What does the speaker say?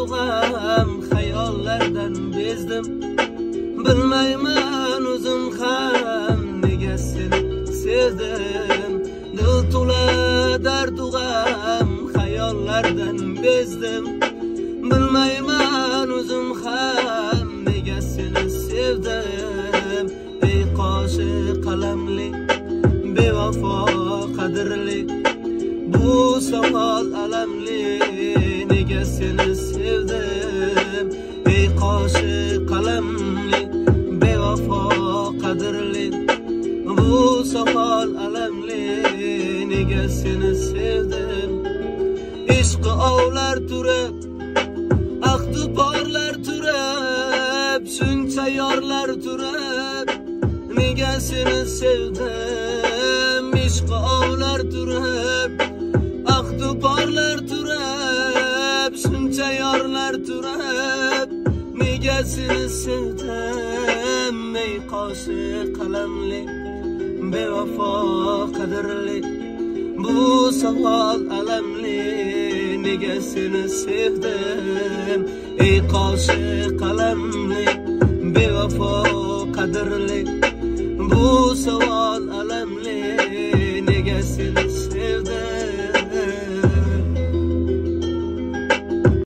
tug'am xayollardan bezdim. Bilmayman o'zim ham nega seni sevdim. Dil to'la dard tug'am xayollardan bezdim. Bilmayman o'zim ham nega seni sevdim. Ey qoshi qalamli bevafo qadrli, bu savol alamli, nega seni sevdim. Ey qoshi qalamli bevafo qadrli, bu savol alamli, nega seni sevdim. Ishq ovlar turib, aqdi borlar turib, shuncha yorlar turib, nega seni sevdim. Ishq ovlar turib, aqdi borlar turib, shuncha yorlar turib, nega seni sevdim. Ey qoshi qalamli bevafo qadrli, bu savol alamli, nega seni sevdim. Ey qoshi qalamli bevafo qadrli,